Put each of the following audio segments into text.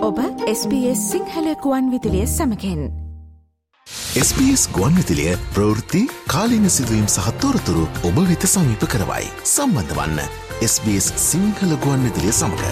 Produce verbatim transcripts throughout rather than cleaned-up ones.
ඔබ S B S Sinhala ගුවන් විදුලිය සමගින් එස් බී එස් ගුවන් විදුලිය ප්‍රවෘත්ති කාලීන සිදුවීම් සහ තොරතුරු ඔබ වෙත සමීප කරවයි. සම්බන්ධ වන්න එස් බී එස් සිංහල ගුවන් විදුලිය සමග.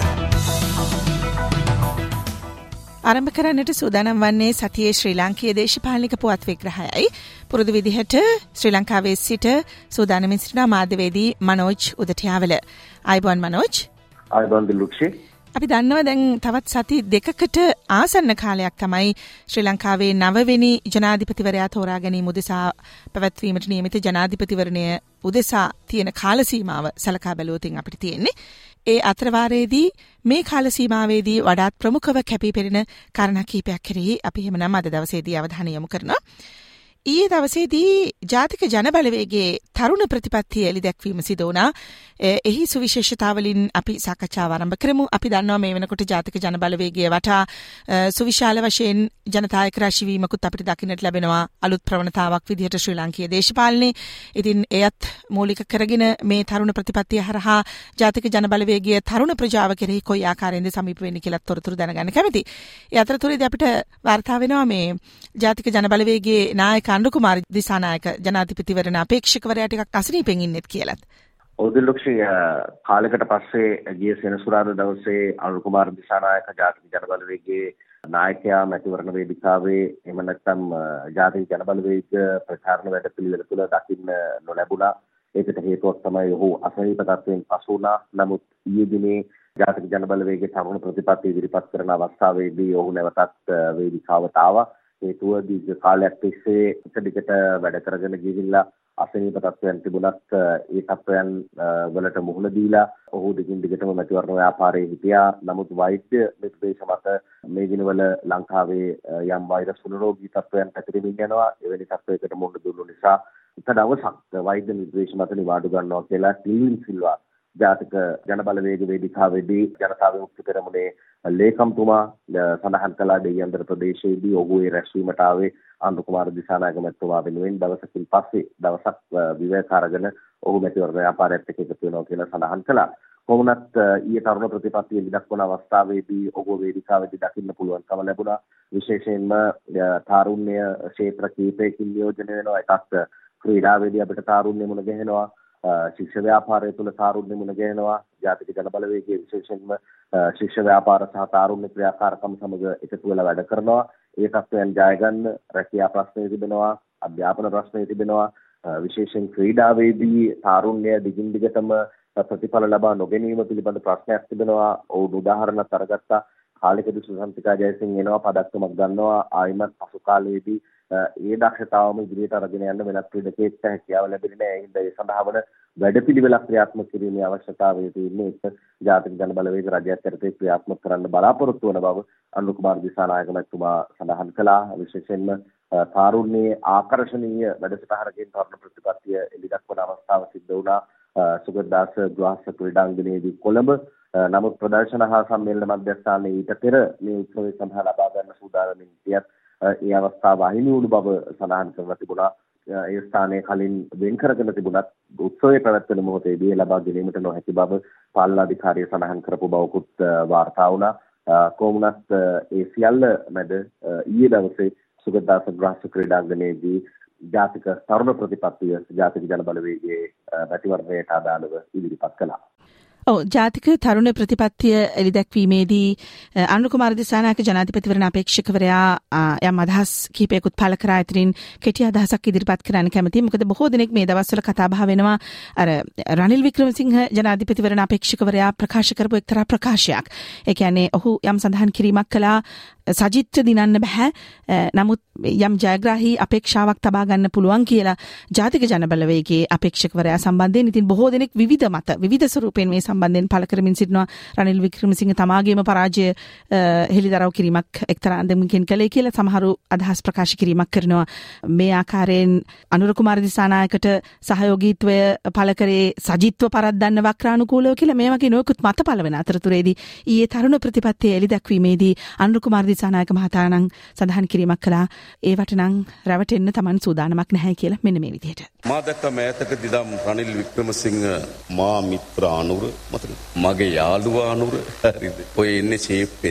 ආරම්භ කරන්නට සූදානම් වන්නේ සතියේ ශ්‍රී ලාංකීය දේශපාලනික පුවත් විග්‍රහයයි. පුරුදු විදිහට ශ්‍රී ලංකාවේ සිට සූදානමින් සිටින මාධ්‍යවේදී මනෝජ් උදටියාවල. ආයුබෝවන් මනෝජ්. ආයුබෝවන් දිලුක්ෂි. අපි දන්නවා දැන් තවත් සති දෙකකට ආසන්න කාලයක් තමයි ශ්‍රී ලංකාවේ නවවෙනි ජනාධිපතිවරයා තෝරා ගැනීම උදෙසා පැවැත්වීමට නියමිත ජනාධිපතිවරණය උදෙසා තියෙන කාල සීමාව සලකා බැලුවොත් අපිට තියෙන්නේ. ඒ අතරවාරයේදී මේ කාල සීමාවේදී වඩාත් ප්‍රමුඛව කැපී පෙනෙන කාරණා කිහිපයක් කෙරෙහි අපි එහෙමනම් අද දවසේදී අවධානය යොමු කරනවා. ඊයේ දවසේදී ජාතික ජනබලවේගයේ තරුණ ප්‍රතිපත්තිය එළි දැක්වීම සිදු වුණා. එහි සුවිශේෂතාවලින් අපි සාකච්ඡාව ආරම්භ කරමු. අපි දන්නවා මේ වෙනකොට ජාතික ජනබලවේගය වටා සුවිශාල වශයෙන් ජනතායක රැස්වීමකුත් අපිට දකින්නට ලැබෙනවා. අලුත් ප්‍රවණතාවක් විදිහට ශ්‍රී ලාංකීය දේශපාලනේ. ඉතින් එයත් මූලික කරගෙන මේ තරුණ ප්‍රතිපත්තිය හරහා ජාතික ජනබලවේගයේ තරුණ ප්‍රජාව කෙරෙහි කොයි ආකාරයෙන්ද සමීප වෙන්නේ කියලා තොරතුරු දැනගන්න කැමතියි. ඒ අතරතුරේදී අපිට වාර්තා වෙනවා මේ ජාතික ජනබලවේගයේ නායක අනුර කුමාර දිසානායක ජනාධිපතිවරණ අපේක්ෂකවරයා ටිකක් අසනීපෙන් ඉන්නෙත් කියලාත්. ඔදිලුක්ෂි කාලයකට පස්සේ ගිය සෙනසුරාදා දවසේ අනුර කුමාර දිසානායක ජාතික ජනබලවේගයේ නායකයා මැතිවරණ වේදිකාවේ එහෙම නැත්නම් ජාතික ජනබලවේග ප්‍රචාරණ වැඩපිළිවෙල තුළ දකින්න නොලැබුණා. ඒකට හේතුවක් තමයි ඔහු අසනීප තත්ත්වයෙන් පසු වුණා. නමුත් ඊයේ දිනේ ජාතික ජනබලවේගයේ තරුණ ප්‍රතිපත්තිය ඉදිරිපත් කරන අවස්ථාවේදී ඔහු නැවතත් වේදිකාවට ආවා. හේතුව දීර්ඝ කාලයක් තිස්සේ එක දිගට වැඩ කරගෙන ගිහිල්ලා අසනීප තත්ත්වයන් තිබුණත් ඒ තත්ත්වයන් වලට මුහුණ දීලා ඔහු දිගින් දිගටම මැතිවරණ ව්‍යාපාරයේ හිටියා. නමුත් වෛද්‍ය නිර්දේශ මත මේ දිනවල ලංකාවේ යම් වෛරස් රෝගී තත්ත්වයන් පැතිරෙමින් යනවා. එවැනි තත්ත්වයකට මුහුණ දුන්නු නිසා එක දවසක් වෛද්‍ය නිර්දේශ මත නිවාඩු ගන්නවා කියලා ටීම් සිල්වා ජාතික ජනබලවේග වේදිකාවේදී ජනතා විමුක්ති පෙරමුණේ ලේකම්තුමා සඳහන් කළා. දෙයන්දර ප්‍රදේශයේදී ඔහු ඒ රැස්වීමට ආවේ අනුර කුමාර දිසානායක මැතිතුමා වෙනුවෙන්. දවසකින් පස්සේ දවසක් විවේක අරගෙන ඔහු මැතිවරණ ව්‍යාපාරයත් එක්ක එකතු වෙනවා කියලා සඳහන් කළා. කොහොමනත් ඊයේ තරුණ ප්‍රතිපත්තිය ඉදිරිපත් අවස්ථාවේදී ඔහු වේදිකාවේදී දකින්න පුළුවන්කම ලැබුණා. විශේෂයෙන්ම තාරුණ්‍ය ක්ෂේත්‍ර කීපයකින් නියෝජනය වෙනවා. එකක් ක්‍රීඩාවේදී අපිට තාරුණ්‍ය මුණ ගැහෙනවා. ශික්ෂා ව්‍යාපාරය තුළ තාරුණ්‍ය මුණ ගැහෙනවා. ජාතික ජනබලවේගයේ විශේෂයෙන්ම ශික්ෂා ව්‍යාපාර සහ තාරුණ්‍ය ක්‍රියාකාරකම් සමග එකතු වෙලා වැඩ කරනවා. ඒ තත්ත්වයන් ජය ගන්න රැකියා ප්‍රශ්න තිබෙනවා, අධ්‍යාපන ප්‍රශ්න තිබෙනවා. විශේෂයෙන් ක්‍රීඩාවේදී තාරුණ්‍ය දිගින් දිගටම ප්‍රතිඵල ලබා නොගැනීම පිළිබඳ ප්‍රශ්නයක් තිබෙනවා. ඔවුන් උදාහරණයක් අරගත්තා. කාලිකදී සුසන්තිකා ජයසිංහ එනවා, පදක්කමක් ගන්නවා. ආයිමත් පසු කාලයේදී ඒ දක්ෂතාවම ඉදිරියට අරගෙන යන්න වෙනත් ක්‍රීඩකයෙක්ට හැකියාව ලැබෙන්නේ නැහැ. ඒ හින්දා ඒ සඳහා වන වැඩපිළිවෙලක් ක්‍රියාත්මක කිරීමේ අවශ්‍යතාවය තියෙන්නේ. ඒක ජාතික ජනබලවේග රජයක් යටතේ ක්‍රියාත්මක කරන්න බලාපොරොත්තු වන බව අනුර කුමාර දිසානායක මැතිතුමා සඳහන් කළා. විශේෂයෙන්ම තාරුණ්‍යයේ ආකර්ෂණීය වැඩසටහනකින් තරුණ ප්‍රතිපත්තිය එළි දක්වන අවස්ථාව සිද්ධ වුණා. සුගතදාස ගෘහස්ස ක්‍රීඩාංගණයේදී කොළඹ. නමුත් ප්‍රදර්ශන හා සම්මේලන මධ්‍යස්ථානයේ ඊට පෙර මේ උත්සවය සඳහා ලබා ගන්න සූදානමින් සිටියත් ඒ අවස්ථාව අහිමි වුණු බව සඳහන් කරලා තිබුණා. ඒ ස්ථානයේ කලින් වෙන් කරගෙන තිබුණත් උත්සවයේ පැවැත්වෙන මොහොතේදී ලබා ගැනීමට නොහැකි බව පාලනාධිකාරිය සඳහන් කරපු බවකුත් වාර්තා වුණා. කොමුණත් ඒ සියල්ල මැද ඊයේ දවසේ සුගතදාස ගෘහස්ස ක්‍රීඩාංගණයේදී ජාතික තරුණ ප්‍රතිපත්තිය ජාතික ජනබලවේගයේ මැතිවරණයට අදාළව ඉදිරිපත් කළා. ඔව් ජාතික තරුණ ප්‍රතිපත්තිය එළි දැක්වීමේදී අනුර කුමාර දිසානායක ජනාධිපතිවරණ අපේක්ෂකවරයා යම් අදහස් කිහිපයකුත් පළ කරා. අතරින් කෙටි අදහසක් ඉදිරිපත් කරන්න කැමතියි. මොකද බොහෝ දෙනෙක් මේ දවස්වල කතා බහ වෙනවා අර රනිල් වික්‍රමසිංහ ජනාධිපතිවරණ අපේක්ෂකවරයා ප්‍රකාශ කරපු එක්තරා ප්‍රකාශයක්. ඒ කියන්නේ ඔහු යම් සඳහන් කිරීමක් කළා සජිත්ට දිනන්න බෑ. නමුත් යම් ජයග්‍රාහී අපේක්ෂාවක් තබා ගන්න පුළුවන් කියලා ජාතික ජනබලවේගයේ අපේක්ෂකවරයා සම්බන්ධයෙන් ඉතින් බොහෝ දෙනෙක් විවිධ මත විවිධ ස්වරූපෙන් මේ සම්බන්ධයෙන් පළ කරමින් සිටිනවා. රනිල් වික්‍රමසිංහ තමාගේම පරාජය හෙළිදරව් කිරීමක් එක්තරා අන්දමකින් කළේ කියලා සමහරු අදහස් ප්‍රකාශ කිරීමක් කරනවා. මේ ආකාරයෙන් අනුර කුමාර දිසානායකට සහයෝගීත්වය පළ කරේ සජිත්ව පරද්දන්න වක්‍රානුකූලව කියලා මේ වගේ නොයෙකුත් මත පළ වෙන අතරතුරේදී ඊයේ තරුණ ප්‍රතිපත්තිය එළි දැක්වීමේදී අනුර කුමාර දිසානායක මහතා නම් සඳහන් කිරීමක් කළා. ඒවට නම් රැවටෙන්න Taman සූදානමක් නැහැ කියලා මෙන්න මේ විදිහට. මා දැක්ක මෑතකදී දම් රනිල් වික්‍රමසිංහ මා මිත්‍ර අනුර මතක මගේ යාළුවා අනුර හරිද ඔය එන්නේ ෂේප් වෙන්න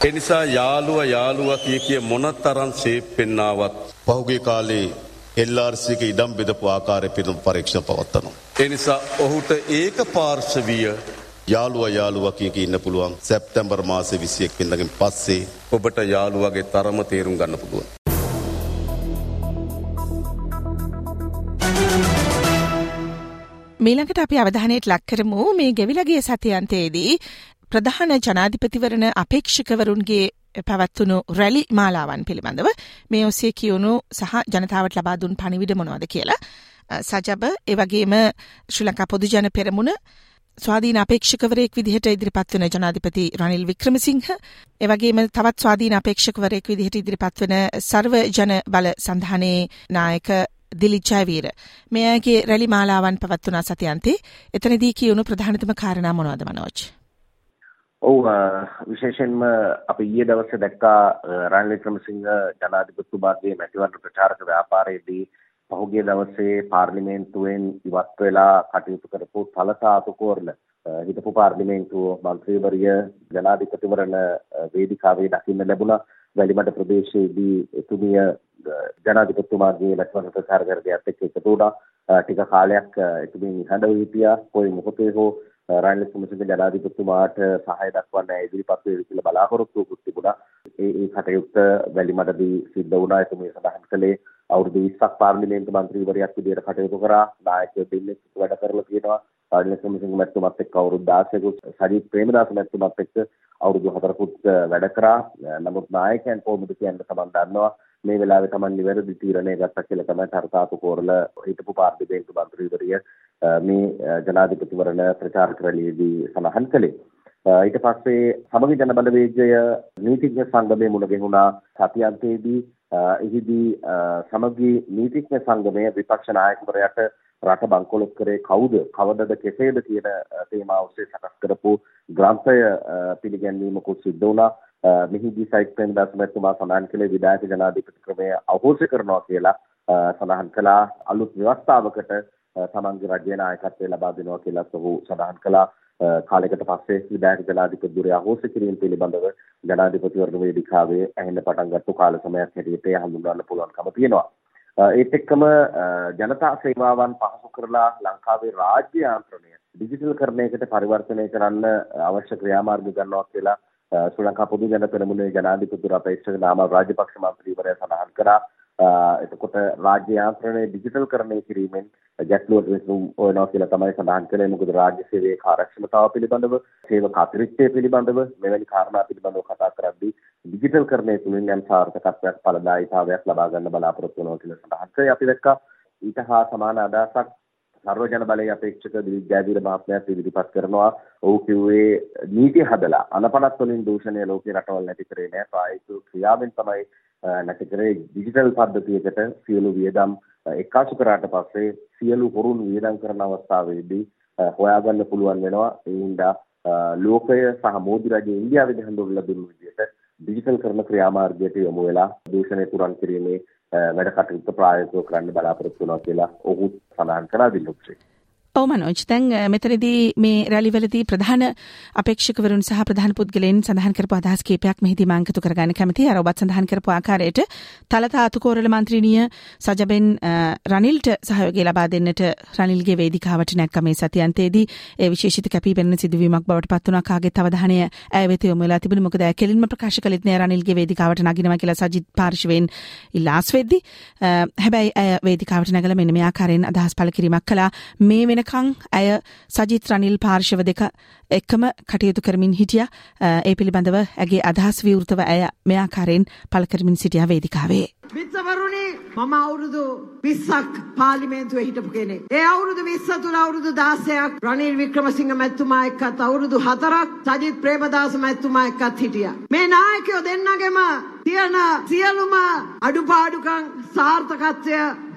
ඒ නිසා යාළුවා යාළුවා කිය කිය මොනතරම් ෂේප් පෙන්නාවත් පහුගිය කාලේ එල් ආර් සී ගේ ඉඩම් බෙදපු ආකාරය පිළිබඳ පරීක්ෂණ පවත්වනවා. ඒ නිසා ඔහුට ඒක පාර්ශවීය යාළුවා යාළුවා කිය කිය ඉන්න පුළුවන්. සැප්තැම්බර් මාසේ විසි එක් වෙනිදාගෙන් පස්සේ ඔබට යාළුවාගේ තරම තේරුම් ගන්න පුළුවන්. මීළඟට අපි අවධානයට ලක් කරමු මේ ගෙවිලා ගිය සතියන්තයේදී ප්‍රධාන ජනාධිපතිවරණ අපේක්ෂකවරුන්ගේ පැවැත්වුණු රැලි මාලාවන් පිළිබඳව මේ ඔස්සේ කියවුණු සහ ජනතාවට ලබා දුන් පණිවිඩ මොනවද කියලා සජබ ඒ වගේම ශ්‍රී ලංකා පොදු ජන පෙරමුණ ස්වාධීන අපේක්ෂකවරයෙක් විදිහට ඉදිරිපත් වෙන ජනාධිපති රනිල් වික්‍රමසිංහ ඒ වගේම තවත් ස්වාධීන අපේක්ෂකවරයෙක් විදිහට ඉදිරිපත් වෙන සර්ව ජන බල සන්ධානයේ නායක දිලිත් ජයවීර මේ අයගේ රැලි මාලාවන් පවත්වන සතියන්තේ එතනදී කියවුණු ප්‍රධානතම කාරණා මොනවද මනෝජ්? ඔව් විශේෂයෙන්ම අපි ඊයේ දවසේ දැක්කා රනිල් වික්‍රමසිංහ ජනාධිපතිතුමාගේ මැතිවරණ ප්‍රචාරක ව්‍යාපාරයේදී පහුගිය දවසේ පාර්ලිමේන්තුවෙන් ඉවත් වෙලා කටයුතු කරපු තලතා අතුකෝරණ හිටපු පාර්ලිමේන්තුව මන්ත්‍රීවරිය ජනාධිපතිවරණ වේදිකාවේ දකින්න ලැබුණා. වැලිමඩ ප්‍රදේශයේදී එතුමිය ජනාධිපතිතුමාගේ මැතිවරණ ප්‍රචාර කරගියත් එක්ක එකතු වුණා. ටික කාලයක් එතුමිය නිහඬව හිටියා. කොයි මොහොතේ හෝ රනිල් වික්‍රමසිංහ ජනාධිපතිතුමාට සහාය දක්වන්න ඉදිරිපත් වෙයි කියලා බලාපොරොත්තුවකුත් තිබුණා. ඒ ඒ කටයුත්ත වැලිමඩදී සිද්ධ වුණා. එතුමිය සඳහන් කළේ අවුරුදු විස්සක් පාර්ලිමේන්තු මන්ත්‍රීවරයෙක් විදිහට කටයුතු කරා. නායකයෝ දෙන්නෙක් වැඩ කරලා තියෙනවා. රනිල් වික්‍රමසිංහ මැතිතුමත් එක්ක අවුරුදු දාසයක සජිත් ප්‍රේමදාස මැතිතුමත් එක්ක අවුරුදු හතරකුත් වැඩ කරා. නමුත් නායකයන් කොහොමද කියන්නේ තමන් දන්නවා. මේ වෙලාවේ තමන් නිවැරදි තීරණය ගත්තා කියලා තමයි තරතාතු කෝරල හිටපු පාර්ලිමේන්තු මන්ත්‍රීවරිය මේ ජනාධිපතිවරණ ප්‍රචාරක රැළියේදී සඳහන් කළේ. ඊට පස්සේ සමගි ජන බලවේගය නීතිඥ සංගමයේ මුණ ගැහුණා සතියන්තයේදී. එහිදී සමගි නීතිඥ සංගමයේ විපක්ෂ නායකවරයාට රට බංකොලොත් කරේ කවුද කවදද කෙසේද කියන තේමාව ඔස්සේ සකස් කරපු ග්‍රන්ථය පිළිගැන්වීමකුත් සිද්ධ වුණා. මෙහිදී සයිත් ප්‍රේමදාස මැතිතුමා සඳහන් කළේ විධායක ජනාධිපති ක්‍රමය අහෝසි කරනවා කියලා සඳහන් කළා. අලුත් ව්‍යවස්ථාවකට තමන්ගේ රජයේ නායකත්වය ලබා දෙනවා කියලා ඔහු සඳහන් කළා. කාලයකට පස්සේ විධායක ජනාධිපතිවරයා අහෝසි කිරීම පිළිබඳව ජනාධිපතිවරණ වේදිකාවේ ඇහෙන්න පටන් ගත්ත කාල සමයක් හැටියට හඳුන්වන්න පුළුවන්කම තියෙනවා. ඒත් එක්කම ජනතා සේවාවන් පහසු කරලා ලංකාවේ රාජ්‍ය යාන්ත්‍රණය ඩිජිටල් කරණයකට පරිවර්තනය කරන්න අවශ්‍ය ක්‍රියාමාර්ග ගන්නවා කියලා ශ්‍රී ලංකා පොදු ජන පෙරමුණේ ජනාධිපති අපේක්ෂක නාමල් රාජපක්ෂ මන්ත්‍රීවරයා සඳහන් කරා. එතකොට රාජ්‍ය යාන්ත්‍රණය ඩිජිටල් කරණය කිරීමෙන් ගැටලුවට විසඳුම් හොයනවා කියලා තමයි සඳහන් කළේ. මොකද රාජ්‍ය සේවයේ කාර්යක්ෂමතාව පිළිබඳව, සේවක අතිරික්තය පිළිබඳව මෙවැනි කාරණා පිළිබඳව කතා කරද්දී ඩිජිටල් කරණය තුළින් යම් සාර්ථකත්වයක් ඵලදායීතාවයක් ලබා ගන්න බලාපොරොත්තු වෙනවා කියලා සඳහන් කළේ. අපි දැක්කා ඊට හා සමාන අදහසක් සර්වජන බලයේ අපේක්ෂක දිලිත් ජයවීර මහත්මයාත් ඉදිරිපත් කරනවා. ඔහු කිව්වේ නීති හදලා අනපනත් වලින් දූෂණය ලෝකේ රටවල් නැති කරේ නෑ. ප්‍රායෝගික ක්‍රියාවෙන් තමයි නැති කරේ. ඩිජිටල් පද්ධතියකට සියලු වියදම් එකාසු කරාට පස්සේ සියලු හොරුන් වියදම් කරන අවස්ථාවේදී හොයාගන්න පුළුවන් වෙනවා. ඒ හින්දා ලෝකය සහ මෝදි රජයේ ඉන්දියාවේ හඳුන්වලා දුන්නු විදිහට ඩිජිටල් කරන ක්‍රියාමාර්ගයට යොමු වෙලා දූෂණය තුරන් කිරීමේ වැඩ කටයුතු ප්‍රායෝගිකව කරන්න බලාපොරොත්තු වෙනවා කියලා ඔහු සඳහන් කළා දිනුක්ෂේ. ඔව් මනෝජ්, දැන් මෙතනදී මේ රැලිවලදී ප්‍රධාන අපේක්ෂකවරුන් සහ ප්‍රධාන පුද්ගලයන් සඳහන් කරපු අදහස් කීපයක් මෙහිදී මම එකතු කරගන්න කැමතියි. අර ඔබත් සඳහන් කරපු ආකාරයට තලතා අතුකෝරල මන්ත්‍රීණිය සජබෙන් රනිල්ට සහයෝගය ලබා දෙන්නට රනිල්ගේ වේදිකාවට නැග්ග මේ සතියන්තයේදී ඒ විශේෂිත කැපීපෙනෙන සිදුවීමක් බවට පත් වුණා. කාගෙත් අවධානය ඇය වෙත යොමු වෙලා තිබුණේ. මොකද ඇය කෙලින්ම ප්‍රකාශ කළෙත් නෑ රනිල්ගේ වේදිකාවට නගිනවා කියලා සජිත් පාර්ශවයෙන් ඉල්ලාස් වෙද්දී. හැබැයි ඇය වේදිකාවට නැගලා මෙන්න මේ ආකාරයෙන් අදහස් පළ කිරීමක් කළා. මේ වෙන ඇය සජිත් රනිල් පාර්ශව දෙක එක්කම කටයුතු කරමින් හිටියා. ඒ පිළිබඳව ඇගේ අදහස් විවෘතව ඇය මේ ආකාරයෙන් පළ කරමින් සිටියා වේදිකාවේ. මිත්‍රවරුනි, මම අවුරුදු විස්සක් පාර්ලිමේන්තුවේ හිටපු කෙනෙක්. ඒ අවුරුදු විස්ස තුල අවුරුදු දාසයක් රනිල් වික්‍රමසිංහ මැතිතුමා එක්කත් අවුරුදු හතරක් සජිත් ප්‍රේමදාස මැතිතුමා එක්කත් හිටියා. මේ නායකයෝ දෙන්නගෙම තියෙන සියලුම අඩුපාඩුකම් සාර්ථකත්වය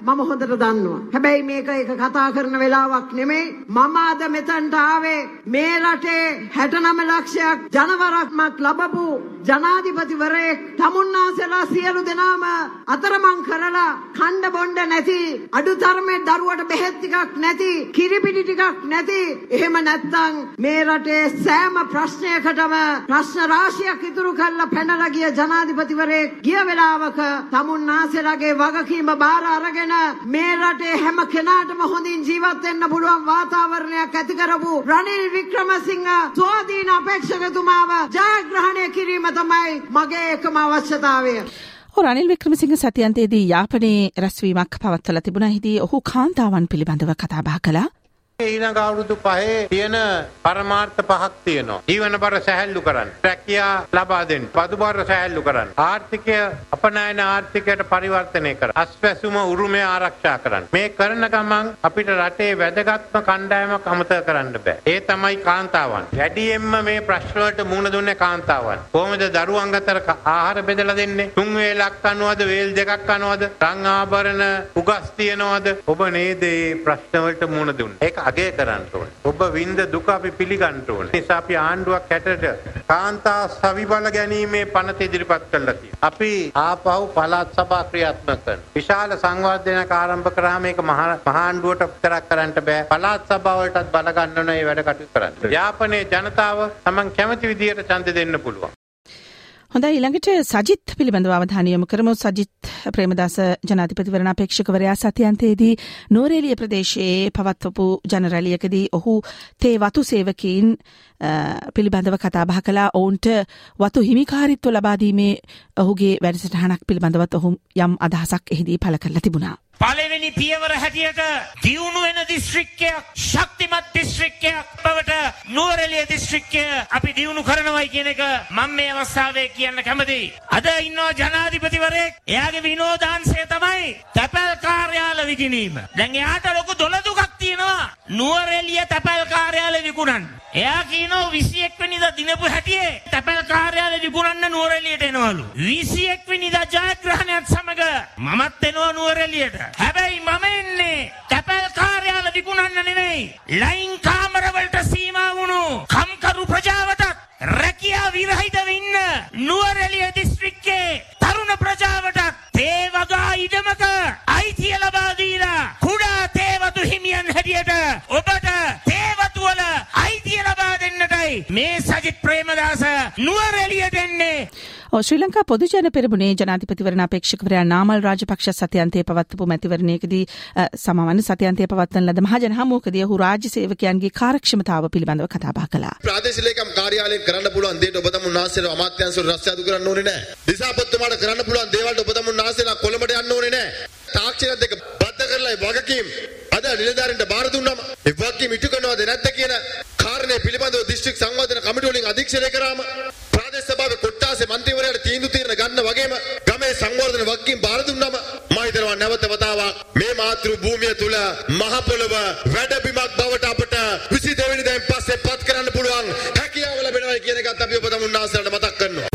මම හොඳට දන්නවා. හැබැයි මේක එක කතා කරන වෙලාවක් නෙමෙයි. මම අද මෙතනට ආවේ මේ රටේ හැට නවය ලක්ෂයක් ජනවරක්මක් ලැබපු ජනාධිපතිවරයෙක් තමුන්නාසලා සියලු දෙනාම අතරමං කරලා කණ්ඩ බොණ්ඩ නැති අඩුතරමේ දරුවට බෙහෙත් ටිකක් නැති කිරිපිටි ටිකක් නැති එහෙම නැත්නම් මේ රටේ සෑම ප්‍රශ්නයකටම ප්‍රශ්න රාශියක් ඉතුරු කරලා පැනලා ගිය ජනාධිපතිවරයෙක් ගිය වෙලාවක තමුන්නාසලාගේ වගකීම බාර අරගෙන මේ රටේ හැම කෙනාටම හොඳින් ජීවත් වෙන්න පුළුවන් වාතාවරණයක් ඇති කරපු රනිල් වික්‍රමසිංහ ස්වාධීන අපේක්ෂකතුමාව ජයග්‍රහණය කිරීම තමයි මගේ එකම අවශ්‍යතාවය. රනිල් වික්‍රමසිංහ සතියන්තයේදී යාපනයේ රැස්වීමක් පවත්වලා තිබුණා. හිදී ඔහු කාන්තාවන් පිළිබඳව කතා බහ කළා. ඊළඟ අවුරුදු පහේ තියෙන පරමාර්ථ පහක් තියෙනවා. ජීවන බර සැහැල්ලු කරන්න, රැකියා ලබා දෙන්න, පදු බර සැහැල්ලු කරන්න, ආර්ථිකය අපනයන ආර්ථිකයට පරිවර්තනය කරන්න, අස්වැසුම උරුමය ආරක්ෂා කරන්න. මේ කරන ගමන් අපිට රටේ වැදගත්ම කණ්ඩායමක් අමතක කරන්න බෑ. ඒ තමයි කාන්තාවන්. වැඩියෙන්ම මේ ප්‍රශ්න වලට මුහුණ දුන්නේ කාන්තාවන්. කොහොමද දරුවන් අතර ආහාර බෙදලා දෙන්නේ? තුන් වේලක් කනවද, වේල් දෙකක් කනවද, රන් ආභරණ උගස් තියනවද? ඔබ නේද මේ ප්‍රශ්න වලට මුහුණ දුන්නේ? ඒක අගය කරන්න ඕනේ. ඔබ විඳ දුක අපි පිළිගන්න ඕනේ. ඒ නිසා අපි ආණ්ඩුවක් හැටට කාන්තා සවිබල ගැනීමේ පනත ඉදිරිපත් කළා තියෙනවා. අපි ආපහු පළාත් සභා ක්‍රියාත්මක කරන. විශාල සංවර්ධනයක් ආරම්භ කරාම මේක මහා ආණ්ඩුවට විතරක් කරන්න බෑ. පළාත් සභාව වලටත් බල ගන්න ඕනේ මේ වැඩ කටයුතු කරන්න. යාපනයේ ජනතාව තමන් කැමති විදියට ඡන්ද දෙන්න පුළුවන්. හොඳයි ඊළඟට සජිත් පිළිබඳව අවධානය යොමු කරමු. සජිත් ප්‍රේමදාස ජනාධිපතිවරණ අපේක්ෂකවරයා සතියන්තයේදී නෝරේලිය ප්‍රදේශයේ පවත්වපු ජනරැලියකදී ඔහු තේ වතු සේවකීන් පිළිබඳව කතා බහ කළා. ඔවුන්ට වතු හිමිකාරීත්ව ලබා දීමේ ඔහුගේ වැඩසටහනක් පිළිබඳවත් ඔහු යම් අදහසක් එහිදී පළ කරලා තිබුණා. පළවෙනි පියවර හැටියට දියුණු වෙන දිස්ත්‍රික්කයක්, ශක්තිමත් දිස්ත්‍රික්කයක් බවට නුවරඑළිය දිස්ත්‍රික්කය අපි දියුණු කරනවායි කියන එක මම මේ අවස්ථාවේ කියන්න කැමතියි. අද ඉන්නවා ජනාධිපතිවරයෙක්. එයාගේ විනෝදාංශය තමයි තැපැල් කාර්යාල විකිණීම. දැන් එයාට ලොකු දොළදුකක් තියෙනවා නුවරඑළිය තැපැල් කාර්යාල විකුණන්න. එයා කියනවා විසිඑක් වෙනිදා දිනපු හැටියේ තැපැල් කාර්යාල විකුණන්න නුවරඑළියට එනවලු. විසිඑක් වෙනිදා ජයග්‍රහණයත් සමග මමත් එනවා නුවරඑළියට. හැබැයි මම එන්නේ තැපැල් කාර්යාල විකුණන්න නෙවෙයි. ලයින් කාමරවලට සීමා වුණු කම්කරු ප්‍රජාවටත් රැකියා විරහිතව ඉන්න නුවරඑළිය දිස්ත්‍රික්කයේ තරුණ ප්‍රජාවටත් තේ වගා ඉඩමක අයිතිය ලබා දීලා කුඩා තේවතු හිමියන් හැටියට ඔබට තේවතු වල අයිතිය ලබා දෙන්නටයි මේ සජිත් ප්‍රේමදාස නුවරඑළියට එන්නේ. ශ්‍රී ලංකා පොදු ජන පෙරමුණේ ජනාධිපතිවරණ අපේක්ෂකවරයා නාමල් රාජපක්ෂ සතියන්තයේ පවත්වපු මැතිවරණයකදී සමවන සතියන්තයේ පවත්වන ලද මහජන හමුවකදී ඔහු රාජ්‍ය සේවකයන්ගේ කාර්යක්ෂමතාව පිළිබඳව කතා බහ කළා. ප්‍රාදේශීය ලේකම් කාර්යාලයෙන් කරන්න පුළුවන් දේට ඔබ තමුන් නාසෙල අමාත්‍යාංශවල රස්තියාදු කරන්න ඕනේ නැහැ. දිසාපතිතුමාට කරන්න පුළුවන් දේවල්ට ඔබ තමුන් නාසෙලා කොළඹට යන්න ඕනේ නැහැ. තාක්ෂණයත් එක්ක බද්ධ කරලා වගකීම් අද නිලධාරීන්ට බාර දුන්නාම ඒ වගකීම් ඉටු කරනවද නැද්ද කියන කාරණේ පිළිබඳව දිස්ත්‍රික් සංවර්ධන කමිටුව වලින් අධීක්ෂණය කරාම ප්‍රාදේශ සභාවේ කොට්ටාසේ මන්ත්‍රීවරයාට තීන්දුව తీරන ගන්න වගේම ගමේ සංවර්ධන වගකීම් බාර දුන්නාම මම හිතනවා නැවත වතාවක් මේ මාතෘ භූමිය තුල මහ පොළව වැඩබිමක් බවට අපට විසි දෙක වෙනිදාන් පස්සේ පත් කරන්න පුළුවන් හැකියාව ලැබෙනවා කියන එකත් අපි ඔබ තමුන් ආසලට මතක් කරනවා.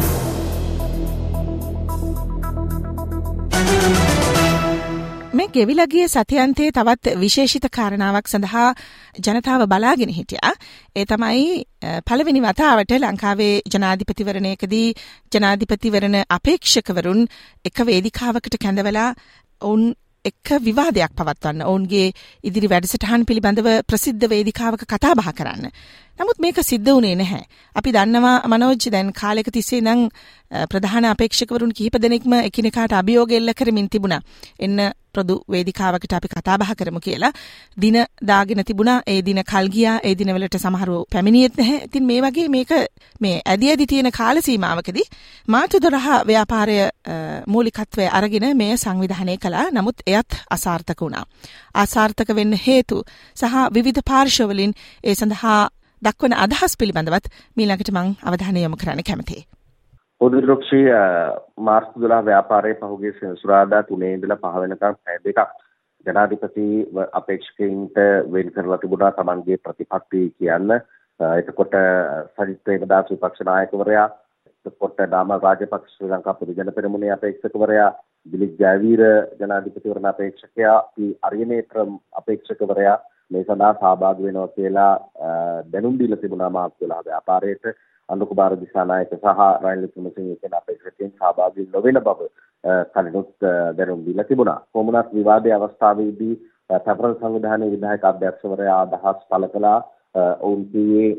මේ ගෙවිලා ගිය සතියන්තයේ තවත් විශේෂිත කාරණාවක් සඳහා ජනතාව බලාගෙන හිටියා. ඒ තමයි පළවෙනි වතාවට ලංකාවේ ජනාධිපතිවරණයකදී ජනාධිපතිවරණ අපේක්ෂකවරුන් එක වේදිකාවකට කැඳවලා ඔවුන් එක්ක විවාදයක් පවත්වන්න, ඔවුන්ගේ ඉදිරි වැඩසටහන් පිළිබඳව ප්‍රසිද්ධ වේදිකාවක කතා බහ කරන්න. නමුත් මේක සිද්ධ වුණේ නැහැ. අපි දන්නවා මනෝජ් දැන් කාලයක තිස්සේ නම් ප්‍රධාන අපේක්ෂකවරුන් කිහිප දෙනෙක්ම එකිනෙකාට අභියෝග එල්ල කරමින් තිබුණා. එන්න ප්‍රදු වේදිකාවකට අපි කතා බහ කරමු කියලා. දින දාගෙන තිබුණා. ඒ දින කල් ගියා. ඒ දිනවලට සමහරව පැමිණියෙත් නැහැ. ඉතින් මේ වගේ මේක මේ ඇදි ඇදි තියෙන කාල සීමාවකදී මාතෘදොරහ ව්‍යාපාරය මූලිකත්වය අරගෙන මේ සංවිධානය කළා. නමුත් එයත් අසාර්ථක වුණා. අසාර්ථක වෙන්න හේතු සහ විවිධ පාර්ශ්ව වලින් ඒ සඳහා දක්වන අදහස් පිළිබඳවත් මීළඟට මම අවධානය යොමු කරන්න කැමතියි. පොදුරොක්ෂී මාර්තු දොළහ ව්‍යාපාරයේ පහුගිය සෙනසුරාදා තුනේ ඉඳලා පහ වෙනකම් පැය දෙකක් ජනාධිපති අපේක්ෂකයින්ට වෙන් කරලා තිබුණා තමන්ගේ ප්‍රතිපත්ති කියන්න. එතකොට සජිත් ප්‍රේමදාස විපක්ෂ නායකවරයා, එතකොට නාමල් රාජපක්ෂ ශ්‍රී ලංකා පොදු ජන පෙරමුණේ අපේක්ෂකවරයා, දිලිත් ජයවීර ජනාධිපතිවරණ අපේක්ෂකයා පී අරියනේත්‍රම් අපේක්ෂකවරයා මේ සඳහා සහභාගී වෙනවා කියලා දැනුම් දීලා තිබුණා මාක්කලා ව්‍යාපාරයේට අනුකුමාර දිසානායක සහ රනිල් වික්‍රමසිංහ කියන අපේක්ෂකයන් සහභාගී නොවන බව කලිනුත් දැනුම් දීලා තිබුණා. කොමුණත් විවාදයේ අවස්ථාවේදී තපරල් සංවිධානයේ විධායක අධ්‍යක්ෂවරයා අදහස් පළ කළා. ඔවුන් කියේ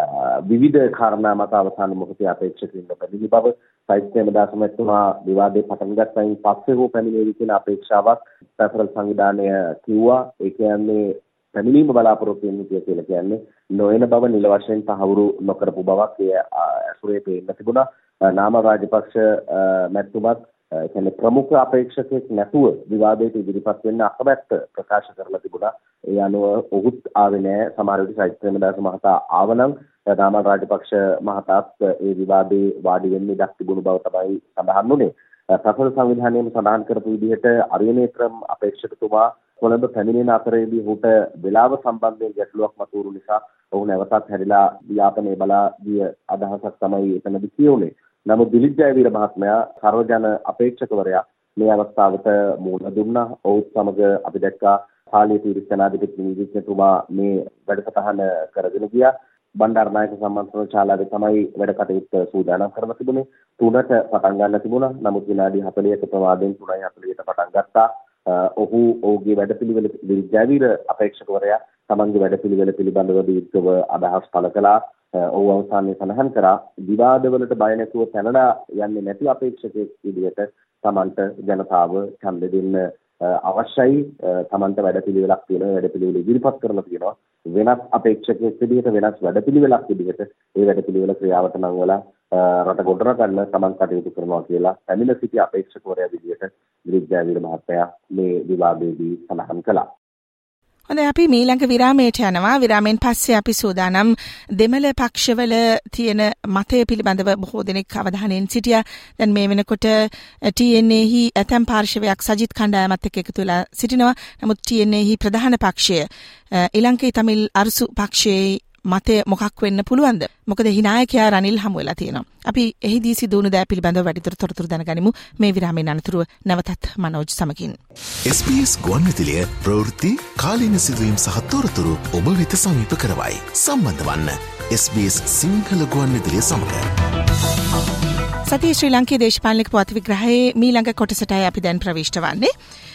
විවිධ කාරණා මත අවසාන මොහොතේ අපේක්ෂකයින් පැමිණි බව සයිත් ප්‍රේමදාස මහත්මයා විවාදයේ පටන් ගත්තයින් පස්සේ හෝ පැමිණෙවි කියන අපේක්ෂාවක් තපරල් සංවිධානය කිව්වා. ඒ කියන්නේ පැමිණීම බලාපොරොත්තු වෙන්නේ කියලා කියන්නේ නොවන බව නිල වශයෙන් තහවුරු නොකරපු බවක් ඒ අසුරේ පේන්න තිබුණා. නාම රාජපක්ෂ මැතිතුමත් කියන්නේ ප්‍රමුඛ අපේක්ෂකෙක් නැතුව විවාදයට ඉදිරිපත් වෙන්න අකමැත්ත ප්‍රකාශ කරලා තිබුණා. ඒ අනුව ඔහුත් ආවේ නැහැ. සමහර විට සයිත් ප්‍රේමදාස මහතා ආවනම් නාම රාජපක්ෂ මහතාත් ඒ විවාදේ වාඩි වෙන්න ඉඩක් තිබුණු බව තමයි සඳහන් වුණේ. තපල් සංවිධානයේම සඳහන් කරපු විදිහට අරියනේත්‍රම් අපේක්ෂකතුමා කොළඹ පැමිණෙන අතරේදී ඔහුට වෙලාව සම්බන්ධයෙන් ගැටලුවක් මතුවුණු නිසා ඔහු නැවතත් හැරිලා ව්‍යාපනයේ බලා ගිය අදහසක් තමයි එතනදී කියුනේ. නමුත් දිලිත් ජයවීර මහත්මයා සර්වජන අපේක්ෂකවරයා මේ අවස්ථාවට මුහුණ දුන්නා. ඔහුත් සමග අපි දැක්කා පාලිය තීරිස් ජනාධිපති නියෝජිතතුමා මේ වැඩසටහන කරගෙන ගියා. බණ්ඩාරනායක සම්මන්ත්‍රණ ශාලාවේ තමයි වැඩ කටයුත්ත සූදානම් කරලා තිබුණේ. තුනට පටන් ගන්න තිබුණා. නමුත් විනාඩි හතළිහක ප්‍රමාදයෙන් තුනයි හතළිහට පටන් ගත්තා. ඔහු ඔහුගේ වැඩපිළිවෙල දිලිත් ජයවීර අපේක්ෂකවරයා තමන්ගේ වැඩපිළිවෙල පිළිබඳව දීර්ඝව අදහස් පළ කළා. ඔහු අවසානයේ සඳහන් කරා විවාදවලට බය නැතුව පැනලා යන්නේ නැති අපේක්ෂකයෙක් විදිහට තමන්ට ජනතාව ඡන්ද දෙන්න අවශ්‍යයි. තමන්ට වැඩපිළිවෙලක් තියෙනවා. වැඩපිළිවෙල ඉදිරිපත් කරලා තියෙනවා. වෙනස් අපේක්ෂකයෙක් විදිහට වෙනස් වැඩපිළිවෙලක් විදිහට ඒ වැඩපිළිවෙල ක්‍රියාවට නංවලා රට ගොඩනගා ගන්න තමන් කටයුතු කරනවා කියලා පැමිණ සිටි අපේක්ෂකවරයා විදිහට දිලිත් ජයවීර මහත්තයා මේ විවාදයේදී සඳහන් කළා. හොඳයි අපි මීළඟ විරාමයට යනවා. විරාමයෙන් පස්සේ අපි සූදානම් දෙමළ පක්ෂවල තියෙන මතය පිළිබඳව බොහෝ දෙනෙක් අවධානයෙන් සිටියා. දැන් මේ වෙනකොට ටී එන් ඒ හි ඇතැම් පාර්ශවයක් සජිත් කණ්ඩායමත් එක්ක එකතු වෙලා සිටිනවා. නමුත් ටී එන් ඒ හි ප්‍රධාන පක්ෂය ඊලංකේ තමිල් අර්සු පක්ෂයේ මතය මොකක් වෙන්න පුළුවන්ද? මොකද හි නායකයා රනිල් හමු වෙලා තියෙනවා. අපි එහිදී සිදුවුණු දෑ පිළිබඳව වැඩිදුර තොරතුරු දැනගනිමු. මේ විරාමයෙන් අනතුරුව නැවතත් මනෝජ් සමගින්. එස් බී එස් ගුවන්විදුලිය ප්‍රවෘත්ති කාලීන සිදුවීම් සහ තොරතුරු ඔබ වෙත සමීප කරවයි. සම්බන්ධ වන්න එස් බී එස් සිංහල ගුවන්විදුලිය සමග. සතිය ශ්‍රී ලංකේ දේශපාලනික පුවත් විග්‍රහයේ මීළඟ කොටසටයි අපි දැන් ප්‍රවිෂ්ඨ වන්නේ.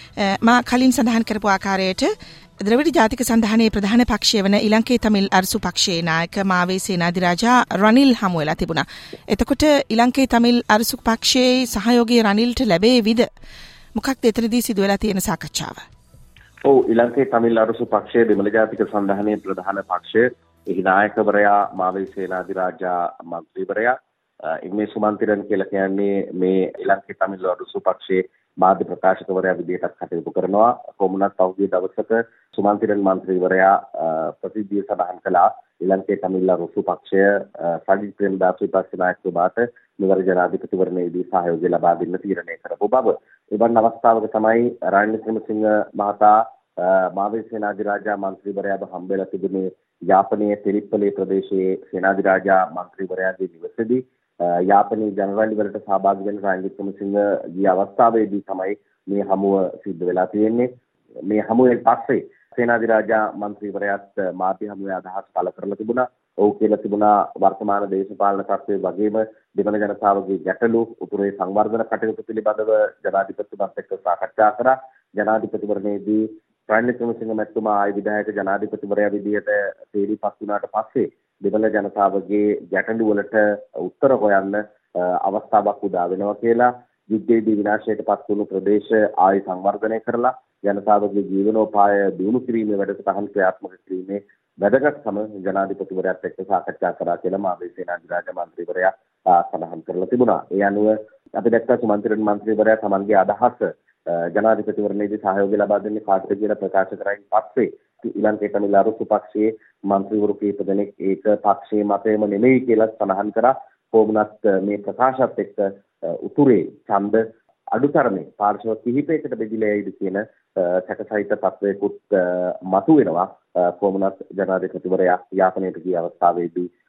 මා කලින් සඳහන් කරපු ආකාරයට ද්‍රවිඩ ජාතික සන්ධානයේ ප්‍රධාන පක්ෂය වන ඊලංකේ තමිල් අර්සු පක්ෂයේ නායක මාවේ සේනාධිරාජා රනිල් හමු වෙලා තිබුණා. එතකොට ඊලංකේ තමිල් අර්සු පක්ෂයේ සහයෝගය රනිල්ට ලැබේවිද? මොකක්ද එතනදී සිදු වෙලා තියෙන සාකච්ඡාව? ඔව් ඊලංකේ තමිල් අර්සු පක්ෂයේ දෙමළ ජාතික සන්ධානයේ ප්‍රධාන පක්ෂය එහි නායකවරයා මාවේ සේනාධිරාජා මන්ත්‍රීවරයා ඉන්නේ සුමන්තිරන් කියලා කියන්නේ මේ ඊලංකේ තමිල් අර්සු පක්ෂයේ මාධ්‍ය ප්‍රකාශකවරයා විදිහට කටයුතු කරනවා. කොමුණත් පහුගිය දවසක සුමන්තිරන් මන්ත්‍රීවරයා ප්‍රසිද්ධිය සඳහන් කළා ඊලංකේ තමිල් අර්සු පක්ෂය සජිත් ප්‍රේමදාස විපක්ෂ නායකතුමාට මෙවර ජනාධිපතිවරණයේදී සහයෝගය ලබා දෙන්න තීරණය කරපු බව. එවන් අවස්ථාවක තමයි රනිල් වික්‍රමසිංහ මහතා මාවේ සේනාධිරාජා මන්ත්‍රීවරයාව හම්බෙලා තිබුණේ යාපනයේ තිරිප්පලේ ප්‍රදේශයේ සේනාධිරාජා මන්ත්‍රීවරයාගේ නිවසේදී. යාපනයේ ජනරාලි වලට සහභාගී වෙන රනිල් වික්‍රමසිංහ ගිය අවස්ථාවේදී තමයි මේ හමුව සිද්ධ වෙලා තියෙන්නේ. මේ හමුවෙන් පස්සේ සේනාධිරාජා මන්ත්‍රීවරයාත් මාධ්‍ය හමුවේ අදහස් පළ කරලා තිබුණා. ඔහු කියලා තිබුණා වර්තමාන දේශපාලන තත්ත්වයේ වගේම දෙමළ ජනතාවගේ ගැටලු උතුරේ සංවර්ධන කටයුතු පිළිබඳව ජනාධිපතිතුමාත් එක්ක සාකච්ඡා කරා. ජනාධිපතිවරණයේදී රනිල් වික්‍රමසිංහ මැතිතුමා ආයි විධායක ජනාධිපතිවරයා විදිහට තේරිපත් වුණාට පස්සේ දෙමළ ජනතාවගේ ගැටලු වලට උත්තර හොයන්න අවස්ථාවක් උදා වෙනවා කියලා යුද්ධයේදී විනාශයට පත් වුණු ප්‍රදේශ ආයි සංවර්ධනය කරලා ජනතාවගේ ජීවනෝපාය දියුණු කිරීමේ වැඩසටහන් ක්‍රියාත්මක කිරීමේ වැදගත්කම ජනාධිපතිවරයාත් එක්ක සාකච්ඡා කරා කියලා මාවේ සේනාධිරාජ මන්ත්‍රීවරයා සඳහන් කරලා තිබුණා. ඒ අනුව අපි දැක්කා සුමන්තිරන් මන්ත්‍රීවරයා තමන්ගේ අදහස ජනාධිපතිවරණයේදී සහයෝගය ලබා දෙන්නේ කාටද කියලා ප්‍රකාශ කරයින් පස්සේ ඊලංකේ තමිල් අර්සු පක්ෂයේ මන්ත්‍රීවරු කීප දෙනෙක් ඒක පක්ෂයේ මතයම නෙමෙයි කියලා සඳහන් කරා. කොමුණත් මේ ප්‍රකාශات එක්ක උතුරේ ඡන්ද අඩුතරමේ පාර්ශව කිහිපයකට බෙදිලා යයිද කියන සැකසහිත තත්වයකුත් මතුවෙනවා. කොමුණත් ජනාධිපතිවරයා යාපනයට ගිය අවස්ථාවේදී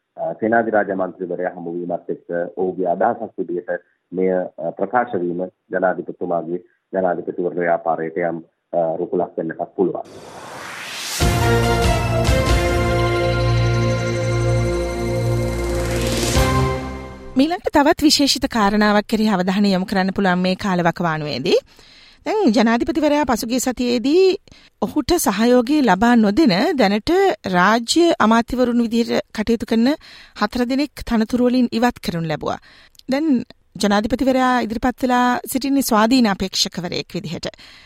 සේනාධිරාජ මන්ත්‍රීවරයා හමු වීමත් එක්ක ඔහුගේ අදහසක් විදිහට මෙය ප්‍රකාශ වීම ජනාධිපතිතුමාගේ ජනාධිපතිවරණ ව්‍යාපාරයට යම් රුකුලක් වෙන්නත් පුළුවන්. මීළඟට තවත් විශේෂිත කාරණාවක් කෙරෙහි අවධානය යොමු කරන්න පුළුවන් මේ කාලවකවානුවේදී. දැන් ජනාධිපතිවරයා පසුගිය සතියේදී ඔහුට සහයෝගය ලබා නොදෙන දැනට රාජ්‍ය අමාත්‍යවරුන් විදිහට කටයුතු කරන හතර දෙනෙක් තනතුරු වලින් ඉවත් කරනු ලැබුවා. දැන් ජනාධිපතිවරයා ඉදිරිපත් වෙලා සිටින්නේ ස්වාධීන අපේක්ෂකවරයෙක් විදිහට.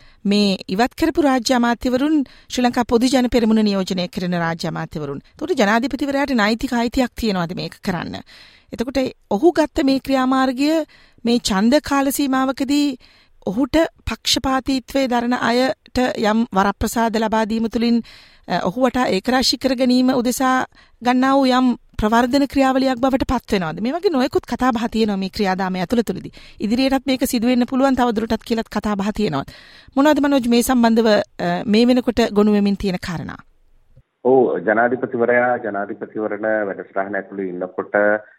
මේ ඉවත් කරපු රාජ්‍ය අමාත්‍යවරුන් ශ්‍රී ලංකා පොදු ජන පෙරමුණ නියෝජනය කරන රාජ්‍ය අමාත්‍යවරුන්. ඒකට ජනාධිපතිවරයාට නෛතික අයිතියක් තියෙනවද මේක කරන්න? එතකොට ඔහු ගත්ත මේ ක්‍රියාමාර්ගය මේ ඡන්ද කාල සීමාවකදී ඔහුට පක්ෂපාතීත්වයේ දරන අයට යම් වරප්‍රසාද ලබා දීම තුළින් ඔහුවට ඒකරාශී කර ගැනීම උදෙසා ගන්නා වූ යම් ප්‍රවර්ධන ක්‍රියාවලියක් බවට පත් වෙනවද? මේ වගේ නොයෙකුත් කතා බහ තියෙනවා මේ ක්‍රියාදාමය ඇතුළතදී. ඉදිරියටත් මේක සිදු වෙන්න පුළුවන් තවදුරටත් කියලාත් කතා බහ තියෙනවා. මොනවද මනෝජ් මේ සම්බන්ධව මේ වෙනකොට ගොනු වෙමින් තියෙන කාරණා? ඔව් ජනාධිපතිවරයා ජනාධිපතිවරණ වැඩසටහන ඇතුළේ ඉන්නකොට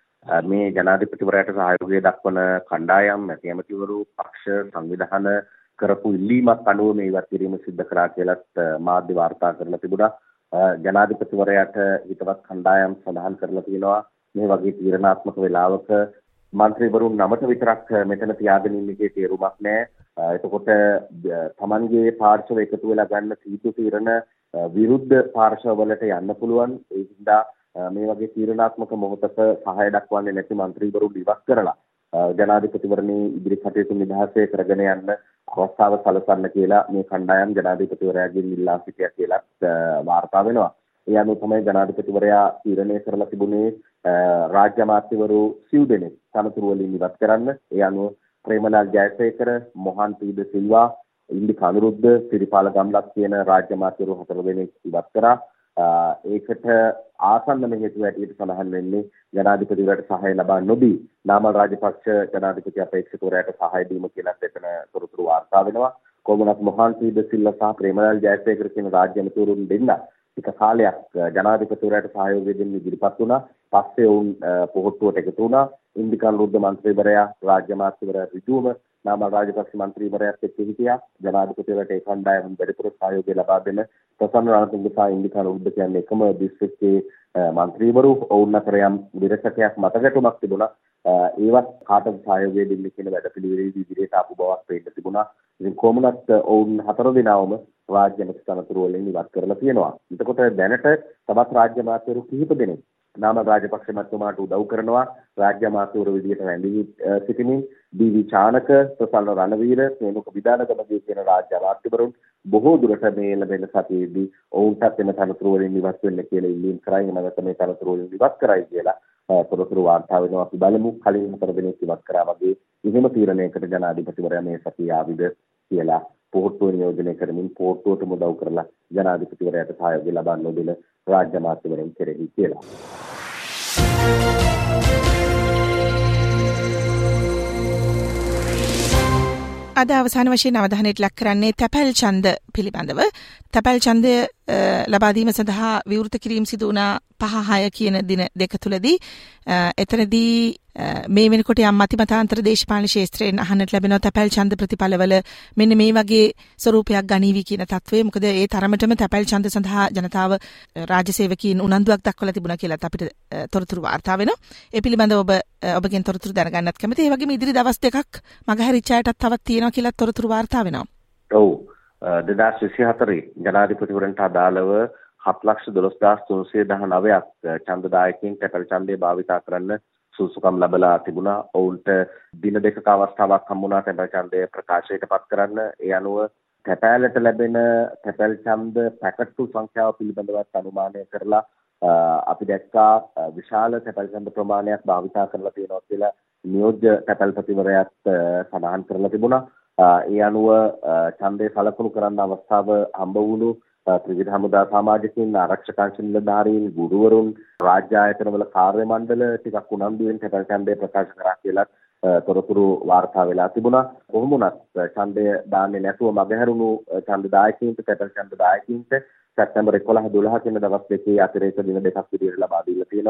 මේ ජනාධිපතිවරයාට සහයෝගය දක්වන කණ්ඩායම් ඇති ඇමතිවරු පක්ෂ සංවිධාන කරපු ඉල්ලීමක් අනුව මේ ඉවත් කිරීම සිදු කරා කියලත් මාධ්‍ය වාර්තා කරලා තිබුණා. ජනාධිපතිවරයාට හිතවත් කණ්ඩායම් සඳහන් කරලා තියෙනවා මේ වගේ තීරණාත්මක වෙලාවක මන්ත්‍රීවරුන් නමට විතරක් මෙතන තියාගෙන ඉන්න එකේ තේරුමක් නැහැ. එතකොට තමන්ගේ පාර්ශව එකතු වෙලා ගන්න තීතු තීරණ විරුද්ධ පාර්ශවවලට යන්න පුළුවන්. ඒ හින්දා මේ වගේ තීරණාත්මක මොහොතක සහාය දක්වන්නේ නැති මන්ත්‍රීවරුන් ඉවත් කරලා ජනාධිපතිවරණේ ඉදිරි කටයුතු නිදහසේ කරගෙන යන්න අවස්ථාව සලසන්න කියලා මේ කණ්ඩායම් ජනාධිපතිවරයාගෙන් ඉල්ලා සිටියා කියලාත් වාර්තා වෙනවා. ඒ අනුව තමයි ජනාධිපතිවරයා තීරණය කරලා තිබුණේ රාජ්‍ය අමාත්‍යවරු සිව් දෙනෙක් තනතුරු වලින් ඉවත් කරන්න. ඒ අනුව ප්‍රේමලාල් ජයසේකර, මොහන් පීඩ සිල්වා, ඉන්දි කනුරුද්ද, සිරිපාල ගම්ලත් කියන රාජ්‍ය අමාත්‍යවරු හතර දෙනෙක් ඉවත් කරා. ඒකට ආසන්නම හේතුව ඇටියට සඳහන් වෙන්නේ ජනාධිපතිවරයාට සහාය ලබා නොදී නාමල් රාජපක්ෂ ජනාධිපති අපේක්ෂකවරයාට සහාය දීම කියලා එතන තොරතුරු වාර්තා වෙනවා. කොමුණත් මොහන් පීඩ සිල්වා සහ ප්‍රේමලාල් ජයසේකර කියන රාජ්‍ය අමාත්‍යවරුන් දෙන්න ටික කාලයක් ජනාධිපතිවරයාට සහයෝගය දෙන්න ඉදිරිපත් වුණා. පස්සේ වුන් පොහොට්ටුවට එකතු වුණා. ඉන්දිකන් රුද්ද මන්ත්‍රීවරයා රාජ්‍ය අමාත්‍යවරයා ඍජුවම නාමල් රාජපක්ෂ මන්ත්‍රීවරයාත් එක්ක හිටියා. ජනාධිපතිවරයාට ඒ කණ්ඩායම වැඩිපුර සහයෝගය ලබා දෙන්න ප්‍රසන්න රණතුංග සහ ඉන්දිකන් රුද්ද කියන්නේ එකම දිස්ත්‍රික්කයේ මන්ත්‍රීවරු ඔවුන් අතර යම් විරසකයක් මතගැටුමක් තිබුණා. ඒවත් කාටද සහයෝගය දෙන්නේ කියන වැඩපිළිවෙලේදී ඉදිරියට ආපු බවක් පේන්න තිබුණා. ඉතින් කොමුණත් ඔවුන් හතර දෙනාවම රාජ්‍ය අමාත්‍යවරු වලින් ඉවත් කරලා තියෙනවා. එතකොට දැනට තවත් රාජ්‍ය අමාත්‍යවරු කිහිප දෙනෙක් නාමල් රාජපක්ෂ මහත්මයාට උදව් කරනවා. රාජ්‍ය අමාත්‍යවරු විදියට රැඳී සිටිමින් ඩී.වී. චානක, ප්‍රසන්න රණවීර, මේනක විදානගමගේ කියන රාජ්‍ය අමාත්‍යවරුන් බොහෝ දුරට මේ ලැබෙන සතියේදී ඔවුන්ටත් එම තනතුරු වලින් ඉවත් වෙන්න කියලා ඉල්ලීම් කරයි. නැවත මේ තනතුරු වලින් ඉවත් කරයි කියලා තොරතුරු වාර්තා වෙනවා. අපි බලමු කලින් හතර දෙනෙක් ඉවත් කරා වගේ එහෙම තීරණයකට ජනාධිපතිවරයා මේ සතිය ආවිද කියලා පොහොට්ටුව නියෝජනය කරමින් පොහොට්ටුවට මුදව් කරලා ජනාධිපතිවරයාට සහයෝගය ලබා නොදෙන රාජ්‍ය අමාත්‍යවරුන් කෙරෙහි කියලා. අද අවසාන වශයෙන් අවධානයට ලක් කරන්නේ තැපැල් ඡන්ද පිළිබඳව. තැපැල් ඡන්දය ලබා දීම සඳහා විවෘත කිරීම සිදු වුණා පහ හය කියන දින දෙක තුලදී. එතනදී මේ වෙනකොට යම් මතිමතාන්තර දේශපාලන ශාස්ත්‍රයෙන් අහන්නට ලැබෙනවා තැපැල් ඡන්ද ප්‍රතිඵලවල මෙන්න මේ වගේ ස්වරූපයක් ගනීවි කියන තත්වය. මොකද ඒ තරමටම තැපැල් ඡන්ද සඳහා ජනතාව රාජ්‍ය සේවකීන් උනන්දුවක් දක්වලා තිබුණා කියලාත් අපිට තොරතුරු වාර්තා වෙනවා. ඒ පිළිබඳව ඔබ ඔබගෙන් තොරතුරු දැනගන්නත් කැමතියි. ඒ වගේම ඉදිරි දවස් දෙකක් මගහැරිච්ච අයටත් තවත් තියෙනවා කියලාත් තොරතුරු වාර්තා වෙනවා. ඔව් දෙදාස් විසිහතරේ ජනාධිපතිවරණට අදාළව හත් ලක්ෂ දොළොස් හදාස් තුන්සිය දහනවයක් ඡන්දදායකයින් තැපැල් ඡන්දය භාවිතා කරන්න සුසුකම් ලැබලා තිබුණා. ඔවුන්ට දින දෙකක අවස්ථාවක් හම්බුණා තැපැල් ඡන්දය ප්‍රකාශයට පත් කරන්න. ඒ අනුව තැපැලට ලැබෙන තැපැල් ඡන්ද පැකට්ටු සංඛ්‍යාව පිළිබඳවත් අනුමානය කරලා අපි දැක්කා විශාල තැපැල් ඡන්ද ප්‍රමාණයක් භාවිතා කරලා තියෙනවා කියලා නියෝජ්‍ය තැපැල්පතිවරයාත් සඳහන් කරලා තිබුණා. ඒ අනුව ඡන්දය සලකුණු කරන්න අවස්ථාව හම්බ වුණු ත්‍රිවිධ හමුදා සමාජිකින්, ආරක්ෂක අංශ නිලධාරීන්, ගුරුවරුන්, රාජ්‍ය ආයතනවල කාර්ය මණ්ඩල ටිකක් උනන්දුවෙන් තැපැල් ඡන්දය ප්‍රකාශ කරා කියලා තොරතුරු වාර්තා වෙලා තිබුණා. කොහොම වුණත් ඡන්දය දාන්නේ නැතුව මගහැරුණු ඡන්ද දායකයින්ට තැපැල් ඡන්ද දායකයින්ට සැප්තැම්බර් එකොළහ දොළහ කියන දවස් දෙකේ අතිරේක දින දෙකක් විදිහට ලබා දීලා තියෙනවා.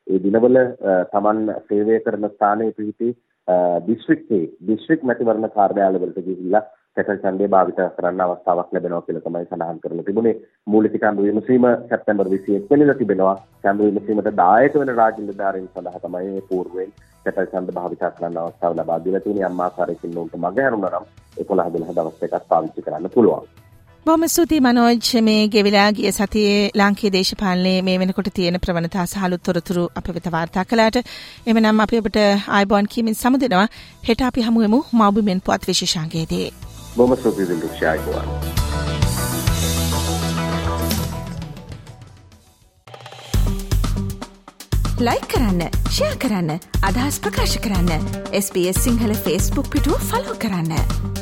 ඒ දිනවල තමන් සේවය කරන ස්ථානයේ පිහිටි දිස්ත්‍රික්කයේ දිස්ත්‍රික් මැතිවරණ කාර්යාලවලට ගිහිල්ලා සැකල් ඡන්දය භාවිත කරන්න අවස්ථාවක් ලැබෙනවා කියලා තමයි සඳහන් කරලා තිබුණේ. මූලික කැඳවු විමසීම සැප්තැම්බර් විසිඑක වෙනිදා තිබෙනවා. කැඳවු විමසීමට දායක වෙන රාජ්‍ය නිලධාරීන් සඳහා තමයි මේ පූර්වයෙන් සැකල් ඡන්ද භාවිත කරන්න අවස්ථාව ලබා දීලා තියෙන්නේ. යම් ආකාරයකින් උන්ට මග හැරුණා නම් එකොළහ වෙනිදා දවස් එකක් පාවිච්චි කරන්න පුළුවන්. බොහොම ස්තුතියි මනෝජ්. මේ ගෙවිලා ගිය සතියේ ලාංකීය දේශපාලනයේ මේ වෙනකොට තියෙන ප්‍රවණතා සහ අලුත් තොරතුරු අප වෙත වාර්තා කළාට එමනම් අපි ඔබට ආයුබෝවන් කීමින් සමුදෙනවා. හෙට අපි හමු වෙමු මව්බිමෙන් පුවත් විශේෂාංගයේදී. බොහොම ස්තුතියි දිල්රුක්ෂ ආයුබෝවන්. ලයික් කරන්න, ෂෙයා කරන්න, අදහස් ප්‍රකාශ කරන්න. S B S Sinhala Facebook පිටුව ෆලෝ කරන්න.